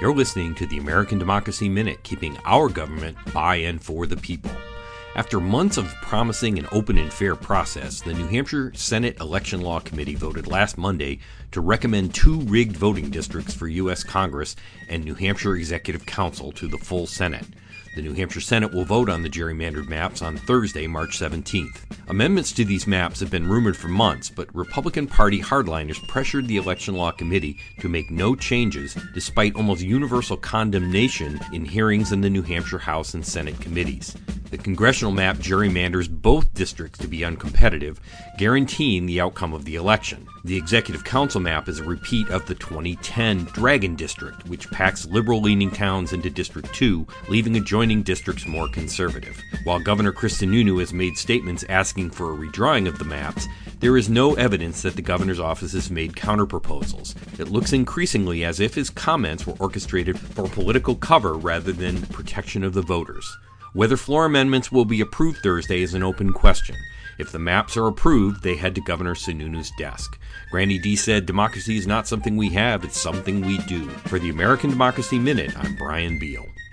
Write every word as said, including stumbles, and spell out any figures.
You're listening to the American Democracy Minute, keeping our government by and for the people. After months of promising an open and fair process, the New Hampshire Senate Election Law Committee voted last Monday to recommend two rigged voting districts for U S Congress and New Hampshire Executive Council to the full Senate. The New Hampshire Senate will vote on the gerrymandered maps on Thursday, March seventeenth. Amendments to these maps have been rumored for months, but Republican Party hardliners pressured the Election Law Committee to make no changes despite almost universal condemnation in hearings in the New Hampshire House and Senate committees. The congressional map gerrymanders both districts to be uncompetitive, guaranteeing the outcome of the election. The Executive Council map is a repeat of the twenty ten Dragon District, which packs liberal-leaning towns into District two, leaving adjoining districts more conservative. While Governor Chris Sununu has made statements asking for a redrawing of the maps, there is no evidence that the governor's office has made counterproposals. It looks increasingly as if his comments were orchestrated for political cover rather than protection of the voters. Whether floor amendments will be approved Thursday is an open question. If the maps are approved, they head to Governor Sununu's desk. Granny D said, "Democracy is not something we have, it's something we do." For the American Democracy Minute, I'm Brian Beal.